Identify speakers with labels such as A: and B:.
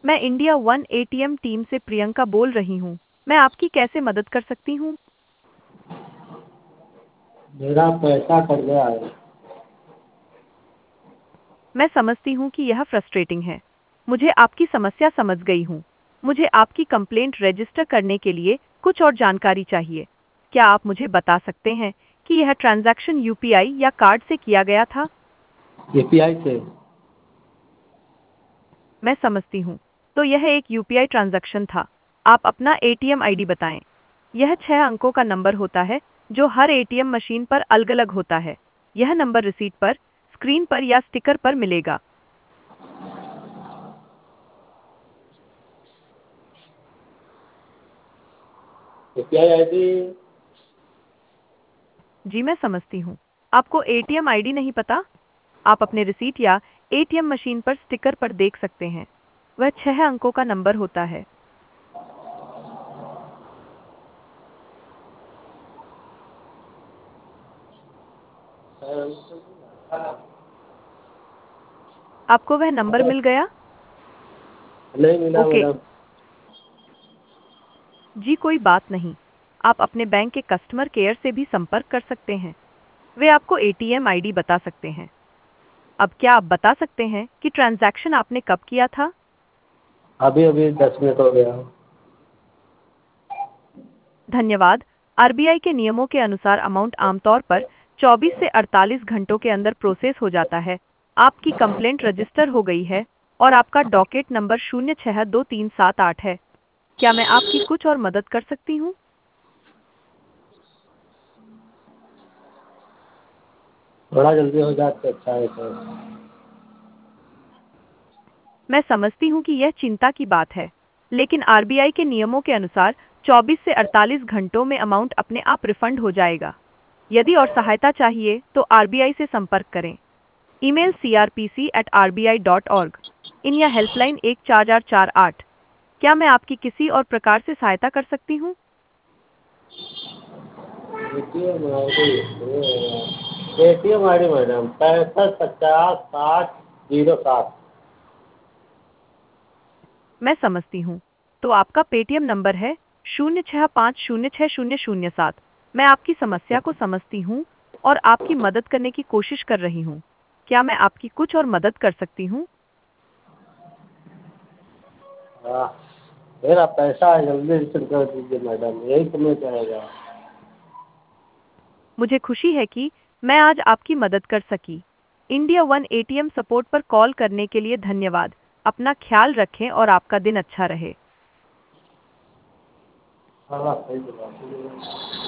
A: मैं India One ATM team से प्रियंका बोल रही हूँ। मैं आपकी कैसे मदद कर सकती हूँ?
B: मेरा पैसा कट गया है।
A: मैं समझती हूँ कि यह फ्रस्ट्रेटिंग है। मुझे आपकी समस्या समझ गई हूँ। मुझे आपकी कंप्लेंट रजिस्टर करने के लिए कुछ और जानकारी चाहिए। क्या आप मुझे बता सकते हैं कि यह ट्रांजैक्शन यूपीआई या कार्ड से किया गया था?
B: यूपीआई से।
A: मैं समझती हूँ। तो यह एक यूपीआई ट्रांजैक्शन था। आप अपना एटीएम आईडी बताएं। यह 6 अंकों का नंबर होता है जो हर एटीएम मशीन पर अलग-अलग होता है। यह नंबर रिसीट पर, स्क्रीन पर या स्टिकर पर मिलेगा।
B: UPI ID.
A: जी मैं समझती हूँ। आपको एटीएम आईडी नहीं पता? आप अपने रिसीट या एटीएम मशीन पर स्टिकर पर देख सकते हैं। वह 6 अंकों का नंबर होता है। आपको वह नंबर मिल गया?
B: नहीं मिला
A: ओके,
B: मैडम।
A: जी कोई बात नहीं। आप अपने बैंक के कस्टमर केयर से भी संपर्क कर सकते हैं। वे आपको एटीएम आईडी बता सकते हैं। अब क्या आप बता सकते हैं कि ट्रांजैक्शन आपने कब किया था?
B: अभी अभी 10 मिनट हो गया।
A: धन्यवाद। आरबीआई के नियमों के अनुसार अमाउंट आमतौर पर 24 से 48 घंटों के अंदर प्रोसेस हो जाता है। आपकी कंप्लेंट रजिस्टर हो गई है और आपका डॉकेट नंबर 062378 है। क्या मैं आपकी कुछ और मदद कर सकती हूँ?
B: थोड़ा जल्दी हो जाए तो अच्छा है सर।
A: मैं समझती हूँ कि यह चिंता की बात है, लेकिन आरबीआई के नियमों के अनुसार 24 से 48 घंटों में अमाउंट अपने आप रिफंड हो जाएगा। यदि और सहायता चाहिए तो आरबीआई से संपर्क करें। ईमेल crpc@rbi.org इन या हेल्पलाइन 1448। क्या मैं आपकी किसी और प्रकार से सहायता कर सकती हूँ?
B: ATM I D madam 65 50 60 07।
A: मैं समझती हूँ। तो आपका पेटीएम नंबर है 0650600007। मैं आपकी समस्या को समझती हूँ और आपकी मदद करने की कोशिश कर रही हूँ। क्या मैं आपकी कुछ और मदद कर सकती हूँ?
B: हाँ, मेरा पैसा जल्दी रिटर्न कर दीजिए मैडम, यही समय चाहेगा।
A: मुझे खुशी है कि मैं आज आपकी मदद कर सकी। इंडिया वन एटीएम सपोर्ट पर कॉल करने के लिए धन्यवाद। अपना ख्याल रखें और आपका दिन अच्छा रहे।
B: हाँ सही बात है।